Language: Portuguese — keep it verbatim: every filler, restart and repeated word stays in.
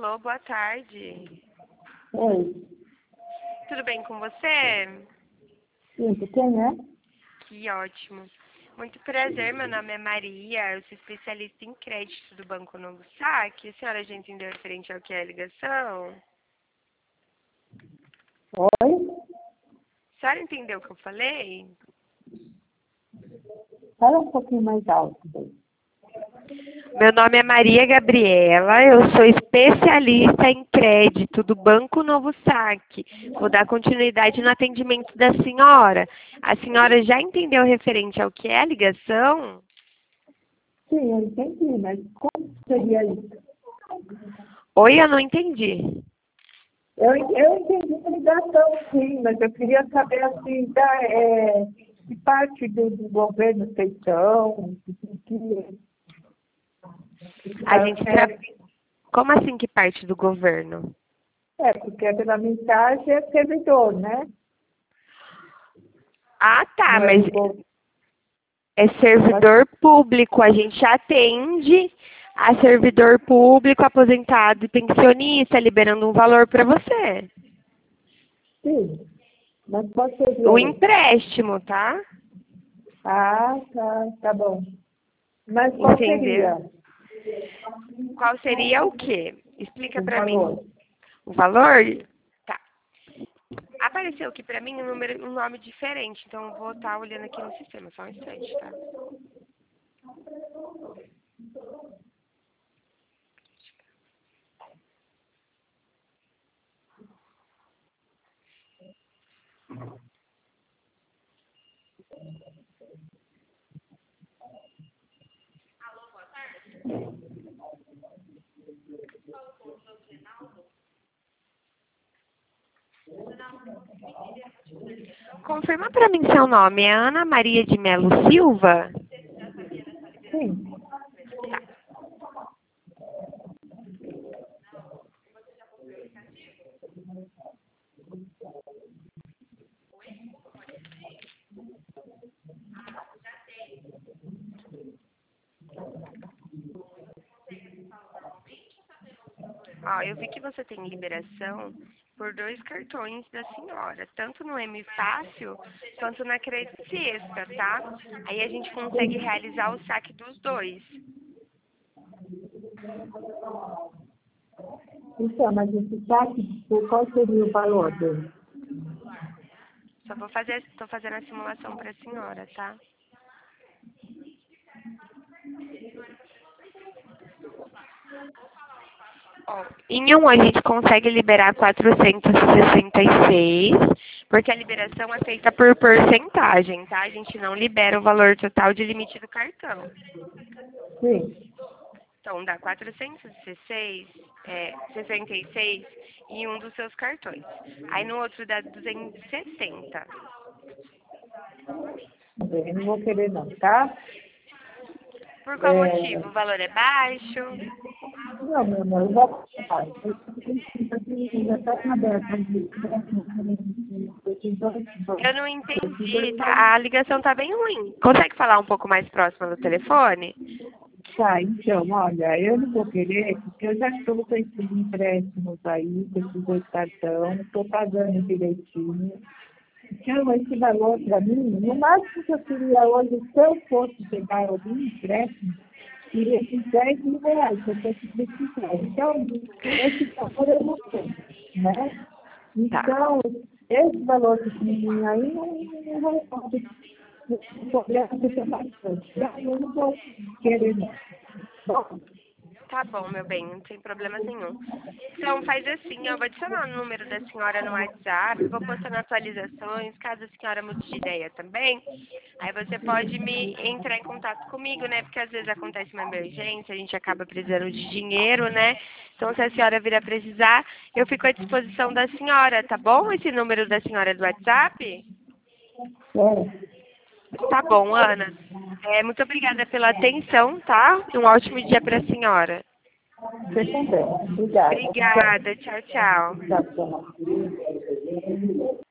Alô, boa tarde. Oi. Tudo bem com você? Sim, você quem é? Que ótimo. Muito prazer, meu nome é Maria, eu sou especialista em crédito do Banco Novo Saque. A senhora já entendeu referente ao que é a ligação? Oi? A senhora entendeu o que eu falei? Fala um pouquinho mais alto. Bem. Meu nome é Maria Gabriela, eu sou especialista em crédito do Banco Novo Saque. Vou dar continuidade no atendimento da senhora. A senhora já entendeu referente ao que é a ligação? Sim, eu entendi, mas como seria isso? Oi, eu não entendi. Eu, eu entendi a ligação, sim, mas eu queria saber, assim, da, é, que parte do, do governo vocês são, que, que, A gente tra... Como assim que parte do governo? é, porque pela mensagem é servidor, né? Ah, tá, Não é mas do governo. é servidor público. A gente atende a servidor público, aposentado e pensionista, liberando um valor para você. Sim, mas qual seria O isso? empréstimo, tá? Ah, tá, tá bom. Mas qual Entendeu? seria Qual seria o quê? Explica o para mim. valor? O valor? Tá. Apareceu aqui para mim um, número, um nome diferente, então eu vou estar olhando aqui no sistema, só um instante, tá? Confirma para mim seu nome. É Ana Maria de Melo Silva? Sim. Ó, eu vi que você tem liberação por dois cartões da senhora, tanto no M Fácil quanto na Crédito Sexta, tá? Aí a gente consegue realizar o saque dos dois. Então, mas esse saque, qual seria o valor dele? Só vou fazer, tô fazendo a simulação para a senhora, tá? Ó, em um a gente consegue liberar quatrocentos e sessenta e seis, porque a liberação é feita por porcentagem, tá? A gente não libera o valor total de limite do cartão. Sim. Então, dá quatrocentos e seis, é, sessenta e seis em um dos seus cartões. Aí no outro dá duzentos e sessenta. Eu não vou querer não, tá? Por qual É... motivo? O valor é baixo? Não, meu amor, eu vou falar. Já está aberto. Eu não entendi, tá? A ligação tá bem ruim. Consegue falar um pouco mais próximo do telefone? Tá, então, olha, eu não vou querer, porque eu já estou com esses empréstimos aí, com esses dois cartões, estou pagando direitinho. Então, esse valor para mim, no máximo que eu queria hoje, se eu fosse pegar algum empréstimo, seria de dez mil reais, se eu fosse precisar. Então, esse valor eu não tenho, né? Tá. Então, esse valor pequenininho aí não, não resolve o problema que eu tenho bastante. Daí eu não vou querer, não. Bom, Tá bom, meu bem, não tem problema nenhum. Então, faz assim, eu vou adicionar o número da senhora no WhatsApp, vou postando atualizações, caso a senhora mude de ideia também. Aí você pode me entrar em contato comigo, né? Porque às vezes acontece uma emergência, a gente acaba precisando de dinheiro, né? Então, se a senhora vir a precisar, eu fico à disposição da senhora, tá bom? Esse número da senhora é do WhatsApp? é, Tá bom, Ana. É, muito obrigada pela atenção, tá? Um ótimo dia para a senhora. você também. Obrigada. Tchau, Obrigada. Tchau, tchau. tchau. Tchau.